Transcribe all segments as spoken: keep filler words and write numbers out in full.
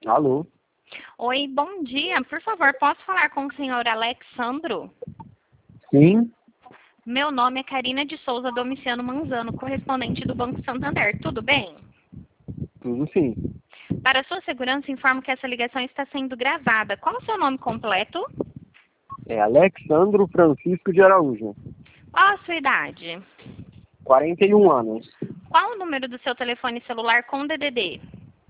Alô? Oi, bom dia. Por favor, posso falar com o senhor Alexandro? Sim? Meu nome é Karina de Souza Domiciano Manzano, correspondente do Banco Santander. Tudo bem? Tudo sim. Para sua segurança, informo que essa ligação está sendo gravada. Qual o seu nome completo? É Alexandro Francisco de Araújo. Qual a sua idade? quarenta e um anos. Qual o número do seu telefone celular com D D D?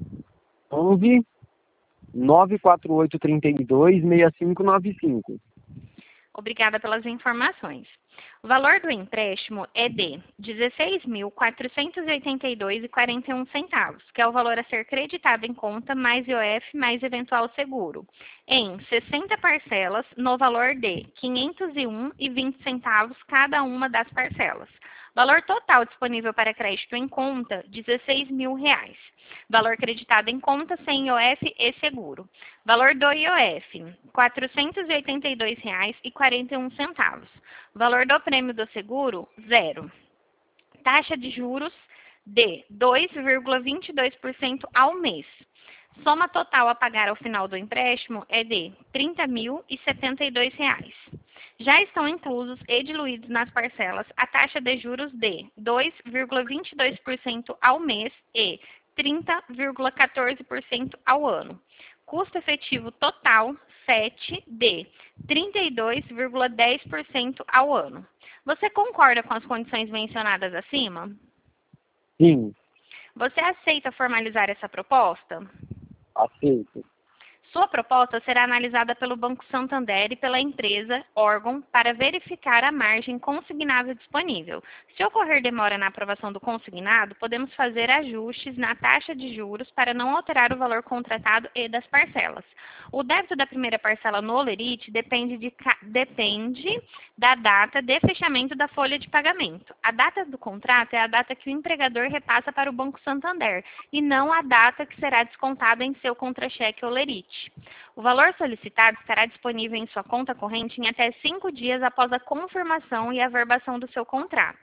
onze nove quatro oito três dois seis cinco nove cinco. Obrigada pelas informações. O valor do empréstimo é de dezesseis mil quatrocentos e oitenta e dois reais e quarenta e um centavos, que é o valor a ser creditado em conta mais I O F mais eventual seguro, em sessenta parcelas no valor de quinhentos e um reais e vinte centavos cada uma das parcelas. Valor total disponível para crédito em conta, dezesseis mil reais. Valor creditado em conta sem I O F e seguro. Valor do I O F, quatrocentos e oitenta e dois reais e quarenta e um centavos. Valor do prêmio do seguro, zero. Taxa de juros de dois vírgula vinte e dois por cento ao mês. Soma total a pagar ao final do empréstimo é de trinta mil e setenta e dois reais. Já estão inclusos e diluídos nas parcelas a taxa de juros de dois vírgula vinte e dois por cento ao mês e trinta vírgula quatorze por cento ao ano. Custo efetivo total, sete de trinta e dois vírgula dez por cento ao ano. Você concorda com as condições mencionadas acima? Sim, Você aceita formalizar essa proposta? aceito. Sua proposta será analisada pelo Banco Santander e pela empresa, órgão, para verificar a margem consignável disponível. Se ocorrer demora na aprovação do consignado, podemos fazer ajustes na taxa de juros para não alterar o valor contratado e das parcelas. O débito da primeira parcela no Olerite depende, de, depende da data de fechamento da folha de pagamento. A data do contrato é a data que o empregador repassa para o Banco Santander e não a data que será descontada em seu contra-cheque Olerite. O valor solicitado estará disponível em sua conta corrente em até cinco dias após a confirmação e averbação do seu contrato.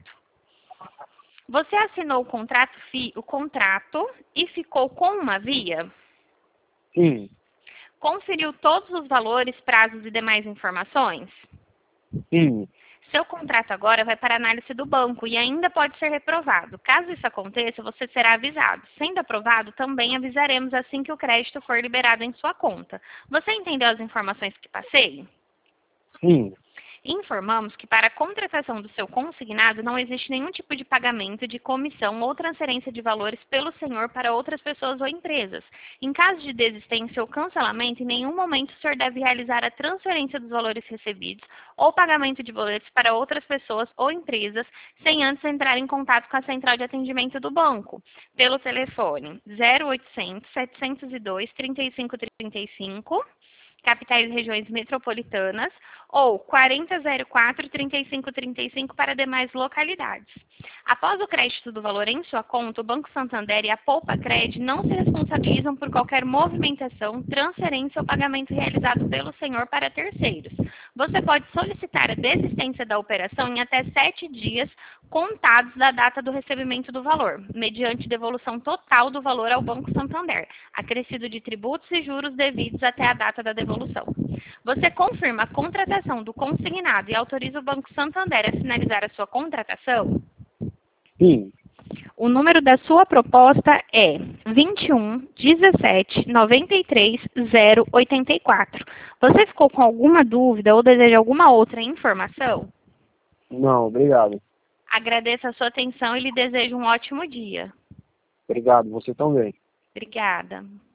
Você assinou o contrato, fi, o contrato e ficou com uma via? Sim, Conferiu todos os valores, prazos e demais informações? sim. Seu contrato agora vai para análise do banco e ainda pode ser reprovado. Caso isso aconteça, você será avisado. Sendo aprovado, também avisaremos assim que o crédito for liberado em sua conta. Você entendeu as informações que passei? Sim. Informamos que para a contratação do seu consignado não existe nenhum tipo de pagamento de comissão ou transferência de valores pelo senhor para outras pessoas ou empresas. Em caso de desistência ou cancelamento, em nenhum momento o senhor deve realizar a transferência dos valores recebidos ou pagamento de boletos para outras pessoas ou empresas sem antes entrar em contato com a central de atendimento do banco, pelo telefone zero oitocentos, setecentos e dois, trinta e cinco trinta e cinco, capitais e regiões metropolitanas, ou quarenta zero quatro, trinta e cinco trinta e cinco para demais localidades. Após o crédito do valor em sua conta, o Banco Santander e a Poupa Cred não se responsabilizam por qualquer movimentação, transferência ou pagamento realizado pelo senhor para terceiros. Você pode solicitar a desistência da operação em até sete dias contados da data do recebimento do valor, mediante devolução total do valor ao Banco Santander, acrescido de tributos e juros devidos até a data da devolução. Você confirma a contratação do consignado e autoriza o Banco Santander a finalizar a sua contratação? Sim. O número da sua proposta é vinte e um, dezessete, noventa e três, zero, oitenta e quatro. Você ficou com alguma dúvida ou deseja alguma outra informação? Não, obrigado. Agradeço a sua atenção e lhe desejo um ótimo dia. Obrigado, você também. Obrigada.